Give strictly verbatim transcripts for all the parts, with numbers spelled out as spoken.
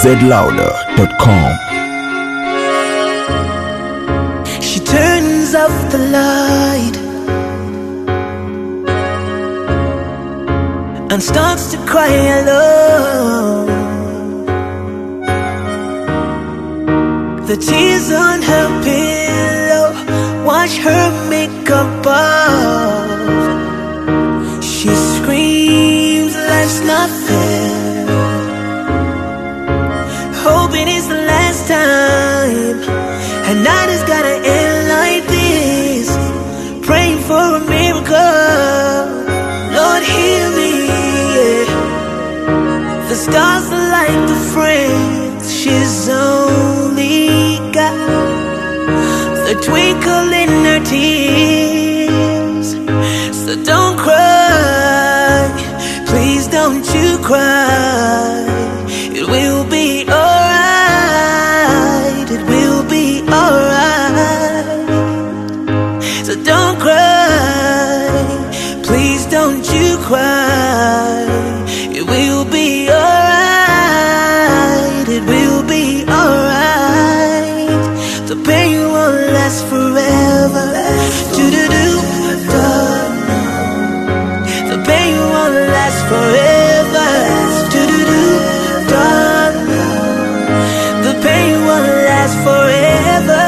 z louder dot com. She turns off the light and starts to cry alone. The tears on her pillow wash her makeup off. She screams, life's not fair, hoping it's the last time. And night has gotta end like this, praying for a miracle. Lord, heal me, yeah. The stars are like the friends she's only got, the twinkle in her tears. So don't cry, please don't you cry. It will be alright, it will be alright. So don't cry, please don't you cry. It will be alright, it will be alright. The pain won't last forever. Do-do-do, da. The pain won't last forever. Do-do-do, da. The pain won't last forever.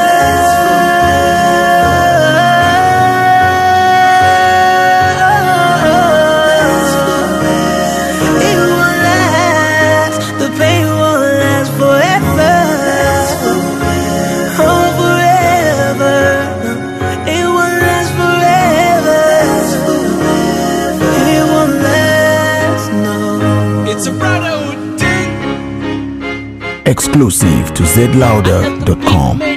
It won't last. The pain won't last forever. Oh, forever. It won't last forever. It won't last, no. It's a brotherhood thing. Exclusive to z louder dot com.